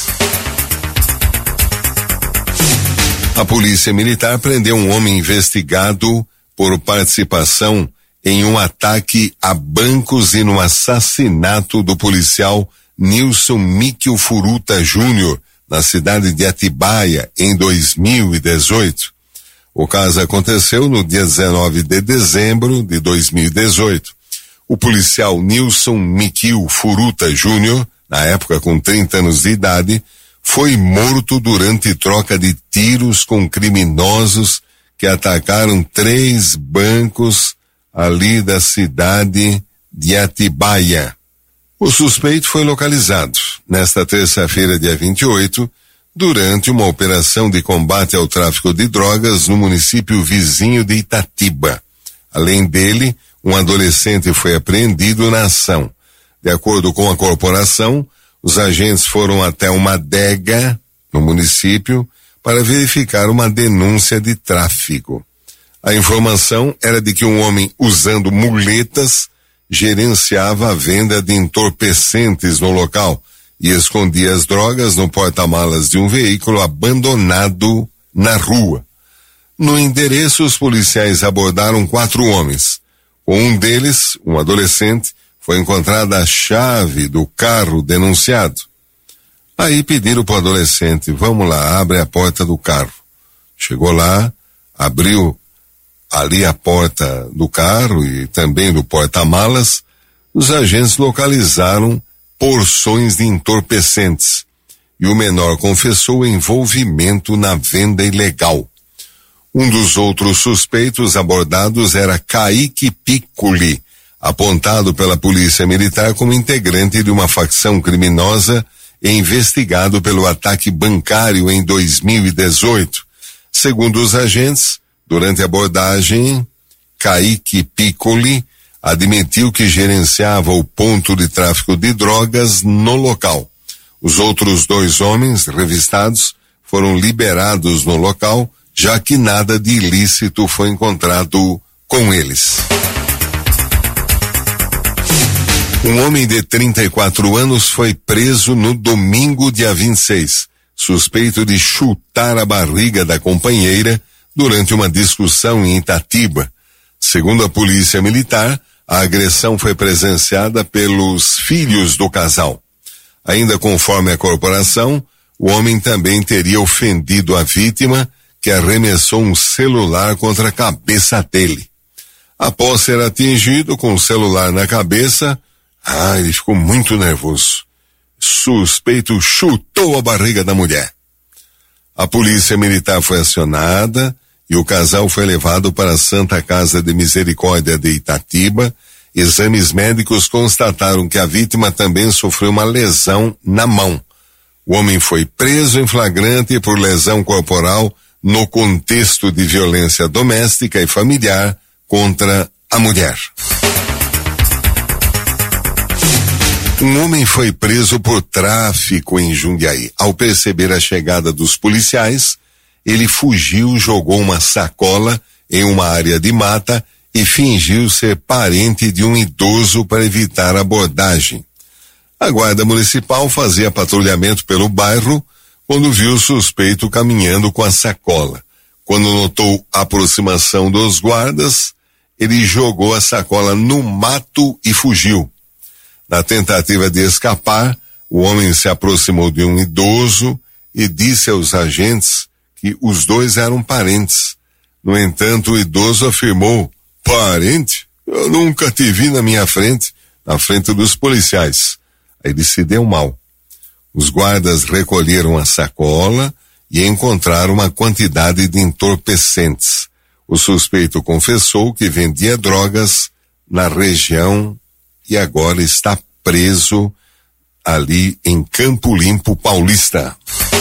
A Polícia Militar prendeu um homem investigado por participação em um ataque a bancos e no assassinato do policial Nilson Miquel Furuta Júnior, na cidade de Atibaia, em dois mil e dezoito. O caso aconteceu no dia dezenove de dezembro de dois mil e dezoito. O policial Nilson Mikio Furuta Júnior, na época com trinta anos de idade, foi morto durante troca de tiros com criminosos que atacaram três bancos ali da cidade de Atibaia. O suspeito foi localizado nesta terça-feira, dia vinte e oito, durante uma operação de combate ao tráfico de drogas no município vizinho de Itatiba. Além dele, um adolescente foi apreendido na ação. De acordo com a corporação, os agentes foram até uma adega no município para verificar uma denúncia de tráfico. A informação era de que um homem usando muletas gerenciava a venda de entorpecentes no local e escondia as drogas no porta-malas de um veículo abandonado na rua. No endereço, os policiais abordaram quatro homens. Com um deles, um adolescente, foi encontrada a chave do carro denunciado. Aí pediram para o adolescente: vamos lá, abre a porta do carro. Chegou lá, abriu ali a porta do carro e também do porta-malas. Os agentes localizaram porções de entorpecentes e o menor confessou o envolvimento na venda ilegal. Um dos outros suspeitos abordados era Kaique Piccoli, apontado pela Polícia Militar como integrante de uma facção criminosa e investigado pelo ataque bancário em dois mil e dezoito. Segundo os agentes, durante a abordagem, Kaique Piccoli admitiu que gerenciava o ponto de tráfico de drogas no local. Os outros dois homens revistados foram liberados no local, já que nada de ilícito foi encontrado com eles. Um homem de trinta e quatro anos foi preso no domingo, dia vinte e seis, suspeito de chutar a barriga da companheira durante uma discussão em Itatiba. Segundo a Polícia Militar, a agressão foi presenciada pelos filhos do casal. Ainda conforme a corporação, o homem também teria ofendido a vítima, que arremessou um celular contra a cabeça dele. Após ser atingido com o celular na cabeça, ah, ele ficou muito nervoso. Suspeito chutou a barriga da mulher. A Polícia Militar foi acionada e o casal foi levado para a Santa Casa de Misericórdia de Itatiba. Exames médicos constataram que a vítima também sofreu uma lesão na mão. O homem foi preso em flagrante por lesão corporal no contexto de violência doméstica e familiar contra a mulher. Um homem foi preso por tráfico em Jundiaí. Ao perceber a chegada dos policiais, ele fugiu, jogou uma sacola em uma área de mata e fingiu ser parente de um idoso para evitar a abordagem. A guarda municipal fazia patrulhamento pelo bairro quando viu o suspeito caminhando com a sacola. Quando notou a aproximação dos guardas, ele jogou a sacola no mato e fugiu. Na tentativa de escapar, o homem se aproximou de um idoso e disse aos agentes que os dois eram parentes. No entanto, o idoso afirmou: parente? Eu nunca te vi na minha frente, na frente dos policiais. Aí ele se deu mal. Os guardas recolheram a sacola e encontraram uma quantidade de entorpecentes. O suspeito confessou que vendia drogas na região e agora está preso ali em Campo Limpo Paulista.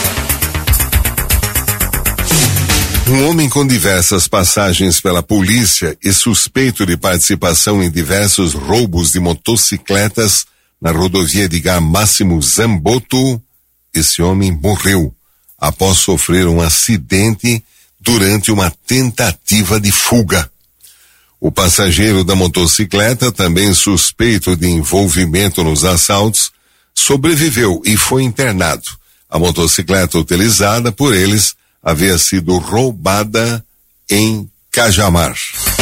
Um homem com diversas passagens pela polícia e suspeito de participação em diversos roubos de motocicletas na rodovia Edgar Máximo Zamboto, esse homem morreu após sofrer um acidente durante uma tentativa de fuga. O passageiro da motocicleta, também suspeito de envolvimento nos assaltos, sobreviveu e foi internado. A motocicleta utilizada por eles havia sido roubada em Cajamar.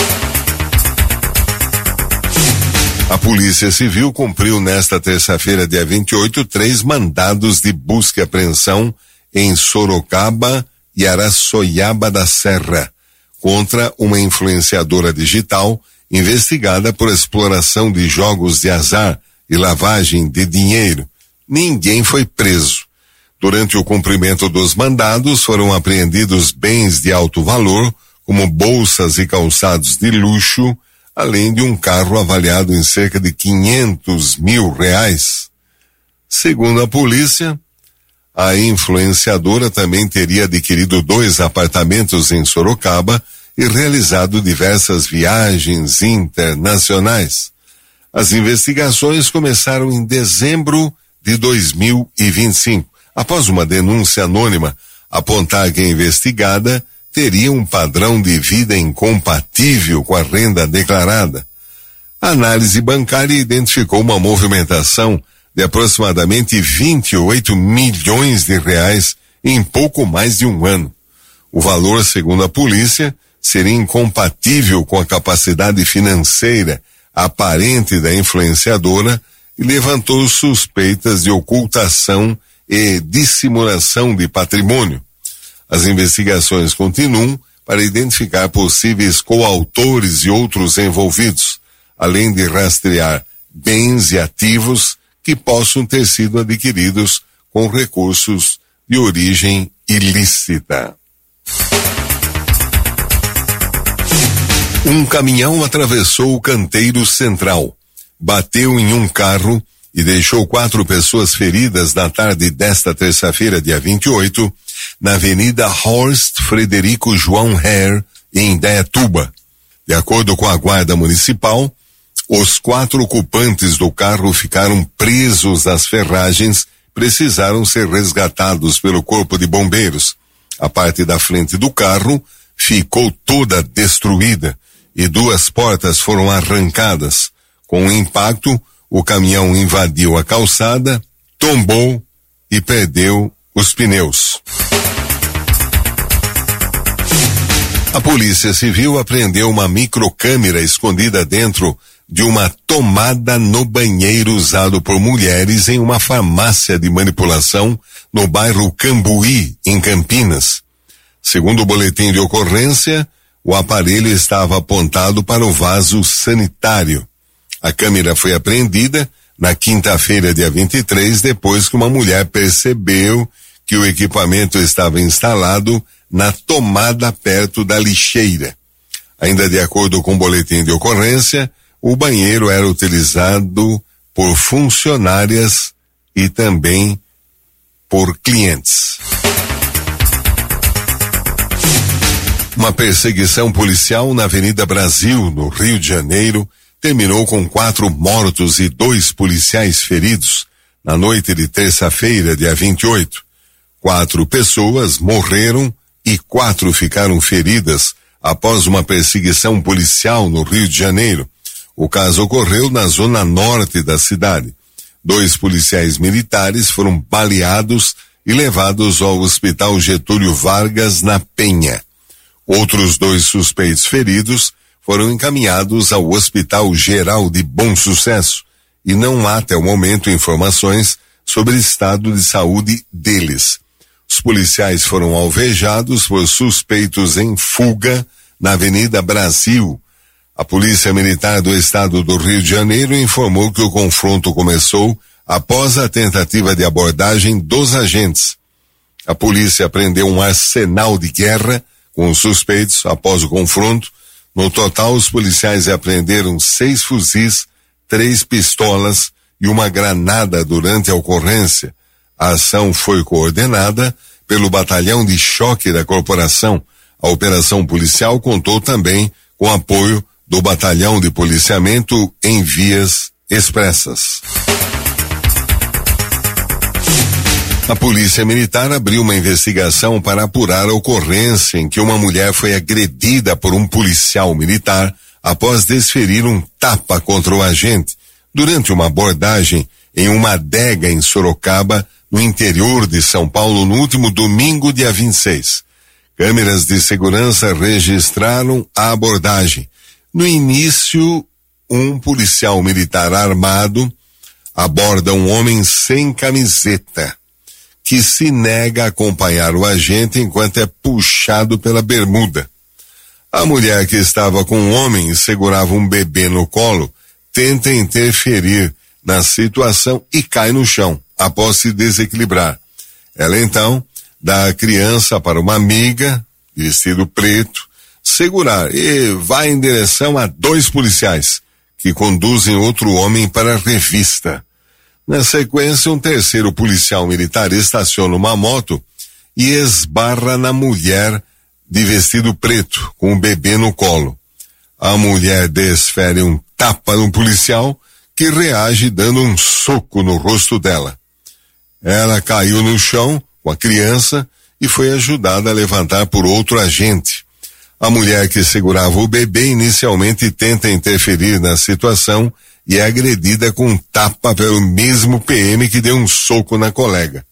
A Polícia Civil cumpriu nesta terça-feira, dia vinte e oito, três mandados de busca e apreensão em Sorocaba e Araçoiaba da Serra, contra uma influenciadora digital investigada por exploração de jogos de azar e lavagem de dinheiro. Ninguém foi preso. Durante o cumprimento dos mandados, foram apreendidos bens de alto valor, como bolsas e calçados de luxo, além de um carro avaliado em cerca de quinhentos mil reais. Segundo a polícia, a influenciadora também teria adquirido dois apartamentos em Sorocaba e realizado diversas viagens internacionais. As investigações começaram em dezembro de dois mil e vinte e cinco, após uma denúncia anônima apontar que a investigada teria um padrão de vida incompatível com a renda declarada. A análise bancária identificou uma movimentação de aproximadamente vinte e oito milhões de reais em pouco mais de um ano. O valor, segundo a polícia, seria incompatível com a capacidade financeira aparente da influenciadora e levantou suspeitas de ocultação e dissimulação de patrimônio. As investigações continuam para identificar possíveis coautores e outros envolvidos, além de rastrear bens e ativos que possam ter sido adquiridos com recursos de origem ilícita. Um caminhão atravessou o canteiro central, bateu em um carro e deixou quatro pessoas feridas na tarde desta terça-feira, dia vinte e oito, na Avenida Horst Frederico João Herr, em Indaiatuba. De acordo com a Guarda Municipal, os quatro ocupantes do carro ficaram presos às ferragens, precisaram ser resgatados pelo Corpo de Bombeiros. A parte da frente do carro ficou toda destruída e duas portas foram arrancadas. Com o impacto, o caminhão invadiu a calçada, tombou e perdeu os pneus. A Polícia Civil apreendeu uma microcâmera escondida dentro de uma tomada no banheiro usado por mulheres em uma farmácia de manipulação no bairro Cambuí, em Campinas. Segundo o boletim de ocorrência, o aparelho estava apontado para o vaso sanitário. A câmera foi apreendida na quinta-feira, dia vinte e três, depois que uma mulher percebeu que o equipamento estava instalado na tomada perto da lixeira. Ainda de acordo com o boletim de ocorrência, o banheiro era utilizado por funcionárias e também por clientes. Uma perseguição policial na Avenida Brasil, no Rio de Janeiro, terminou com quatro mortos e dois policiais feridos na noite de terça-feira, dia vinte e oito. Quatro pessoas morreram e quatro ficaram feridas após uma perseguição policial no Rio de Janeiro. O caso ocorreu na zona norte da cidade. Dois policiais militares foram baleados e levados ao Hospital Getúlio Vargas, na Penha. Outros dois suspeitos feridos foram encaminhados ao Hospital Geral de Bom Sucesso e não há até o momento informações sobre o estado de saúde deles. Os policiais foram alvejados por suspeitos em fuga na Avenida Brasil. A Polícia Militar do Estado do Rio de Janeiro informou que o confronto começou após a tentativa de abordagem dos agentes. A polícia apreendeu um arsenal de guerra com os suspeitos após o confronto. No total, os policiais apreenderam seis fuzis, três pistolas e uma granada durante a ocorrência. A ação foi coordenada pelo Batalhão de Choque da Corporação. A operação policial contou também com apoio do Batalhão de Policiamento em Vias Expressas. A Polícia Militar abriu uma investigação para apurar a ocorrência em que uma mulher foi agredida por um policial militar após desferir um tapa contra o agente durante uma abordagem em uma adega em Sorocaba, no interior de São Paulo, no último domingo, dia vinte e seis. Câmeras de segurança registraram a abordagem. No início, um policial militar armado aborda um homem sem camiseta, que se nega a acompanhar o agente enquanto é puxado pela bermuda. A mulher que estava com um homem e segurava um bebê no colo tenta interferir na situação e cai no chão após se desequilibrar. Ela então dá a criança para uma amiga, vestido preto, segurar e vai em direção a dois policiais que conduzem outro homem para a revista. Na sequência, um terceiro policial militar estaciona uma moto e esbarra na mulher de vestido preto, com o bebê no colo. A mulher desfere um tapa no policial, que reage dando um soco no rosto dela. Ela caiu no chão com a criança e foi ajudada a levantar por outro agente. A mulher que segurava o bebê inicialmente tenta interferir na situação e é agredida com um tapa pelo mesmo P M que deu um soco na colega.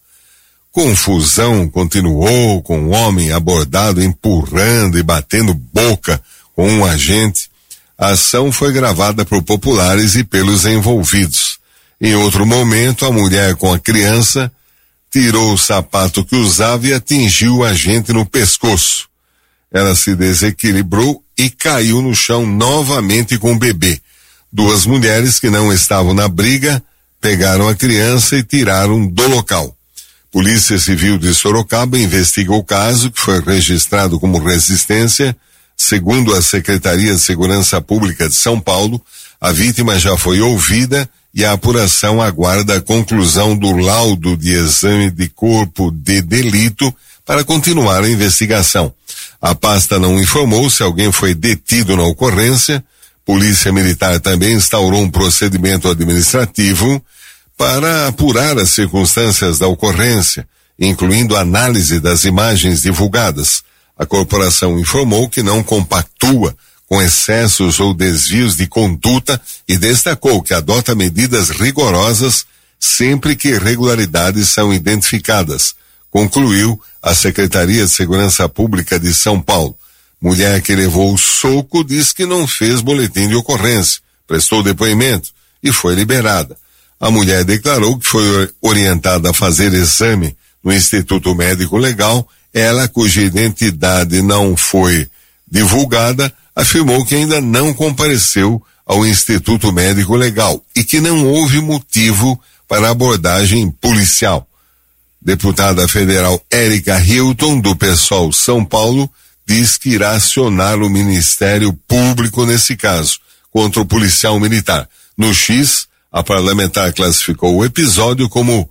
Confusão continuou com o homem abordado empurrando e batendo boca com um agente. A ação foi gravada por populares e pelos envolvidos. Em outro momento, a mulher com a criança tirou o sapato que usava e atingiu o agente no pescoço. Ela se desequilibrou e caiu no chão novamente com o bebê. Duas mulheres que não estavam na briga pegaram a criança e tiraram do local. Polícia Civil de Sorocaba investiga o caso, que foi registrado como resistência. Segundo a Secretaria de Segurança Pública de São Paulo, a vítima já foi ouvida e a apuração aguarda a conclusão do laudo de exame de corpo de delito para continuar a investigação. A pasta não informou se alguém foi detido na ocorrência. Polícia Militar também instaurou um procedimento administrativo para apurar as circunstâncias da ocorrência, incluindo análise das imagens divulgadas. A corporação informou que não compactua com excessos ou desvios de conduta e destacou que adota medidas rigorosas sempre que irregularidades são identificadas, concluiu a Secretaria de Segurança Pública de São Paulo. Mulher que levou o soco diz que não fez boletim de ocorrência, prestou depoimento e foi liberada. A mulher declarou que foi orientada a fazer exame no Instituto Médico Legal. Ela, cuja identidade não foi divulgada, afirmou que ainda não compareceu ao Instituto Médico Legal e que não houve motivo para abordagem policial. Deputada federal Érica Hilton, do PSOL São Paulo, diz que irá acionar o Ministério Público nesse caso, contra o policial militar. No X, a parlamentar classificou o episódio como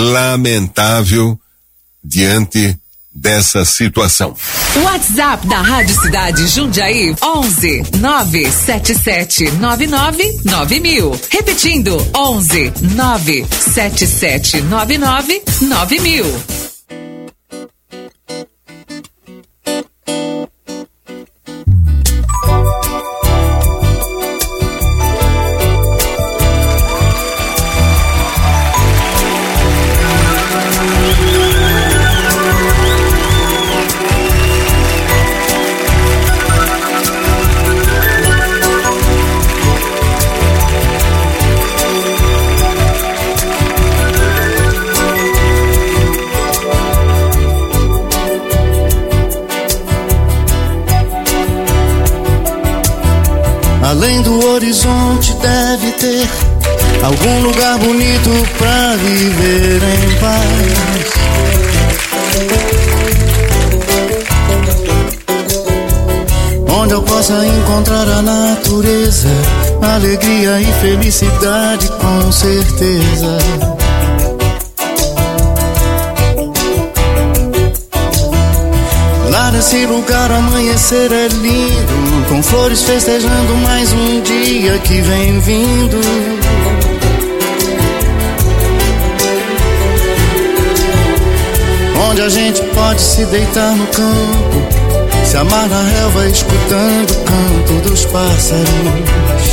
lamentável diante dessa situação. WhatsApp da Rádio Cidade Jundiaí, onze nove sete sete nove nove nove mil. Repetindo, onze nove sete sete nove nove nove mil. Além do horizonte deve ter algum lugar bonito pra viver em paz. Onde eu possa encontrar a natureza, alegria e felicidade com certeza. Lá nesse lugar amanhecer é lindo, com flores festejando mais um dia que vem vindo. Onde a gente pode se deitar no campo, se amar na relva escutando o canto dos pássaros.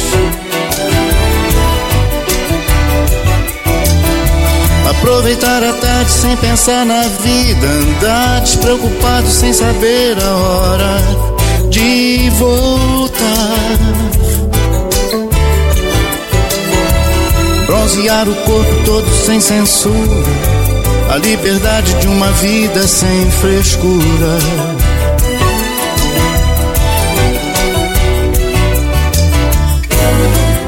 Aproveitar a tarde sem pensar na vida, andar despreocupado sem saber a hora de voltar. Bronzear o corpo todo sem censura, a liberdade de uma vida sem frescura.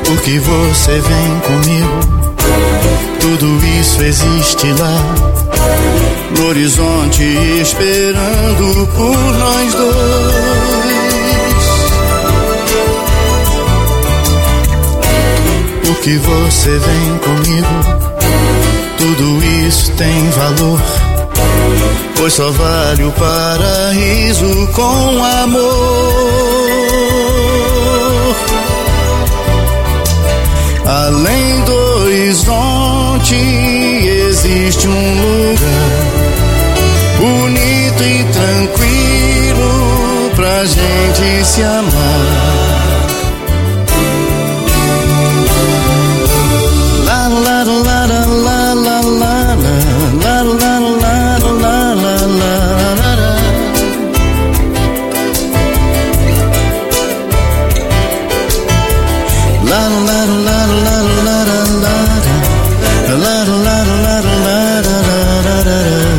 Porque você vem comigo, tudo isso existe lá no horizonte, esperando por nós dois. Porque você vem comigo, tudo isso tem valor, pois só vale o paraíso com amor. Além do horizonte existe um lugar bonito e tranquilo pra gente se amar. La la la la la la la la la la la la la la. La la la la la la la la la la la la la.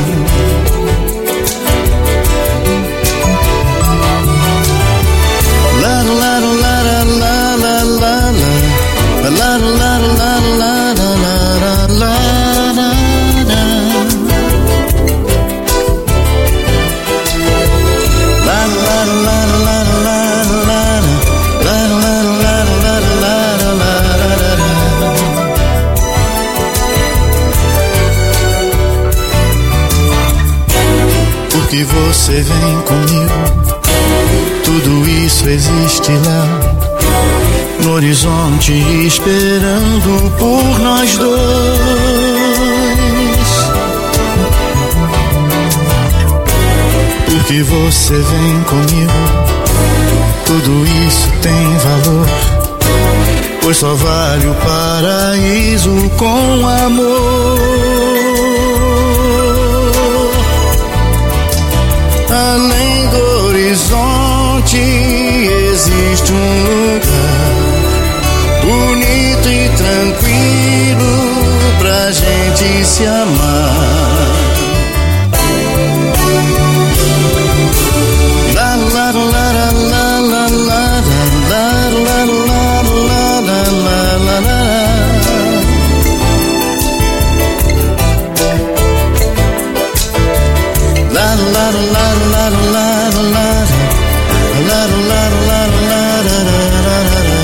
Porque você vem comigo, tudo isso existe lá no horizonte, esperando por nós dois. Porque você vem comigo, tudo isso tem valor, pois só vale o paraíso com amor. Além do horizonte existe um lugar bonito e tranquilo pra gente se amar. La la la la la la la la la la la la la. La la la la la la la la la la la la.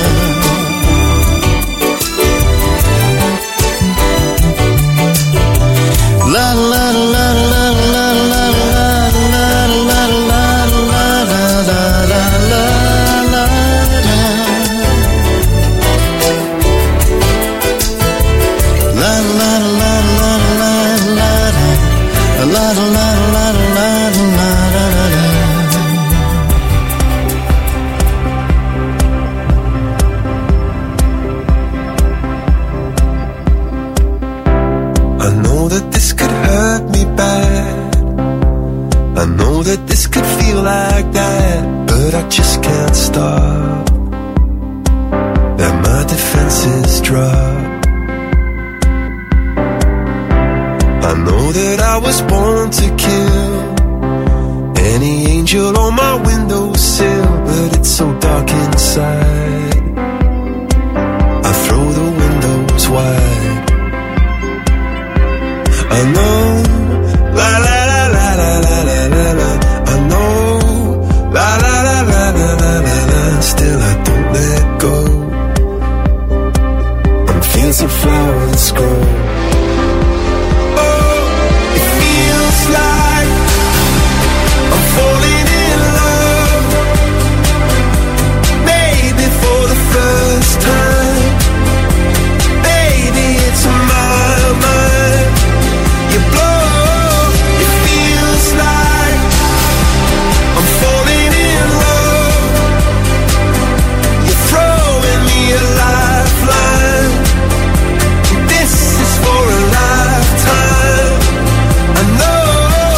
La la la la la la la that this could feel like that, but I just can't stop. And my defenses drop. I know that I was born to kill any angel on my windowsill, but it's so dark inside. I throw the windows wide. I know, la la la la la la la la la. I know, la la la la la la la la. Still I don't let go. And fields of flowers grow. Oh, it feels like I'm falling in love. Maybe for the first time. Maybe it's in my mind. You blow. It feels like I'm falling in love. You're throwing me a lifeline. This is for a lifetime. I know,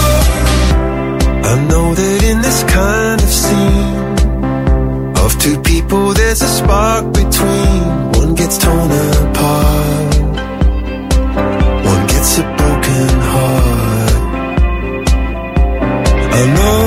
I know that in this kind of scene of two people there's a spark between. One gets torn apart, one gets a broken heart. I know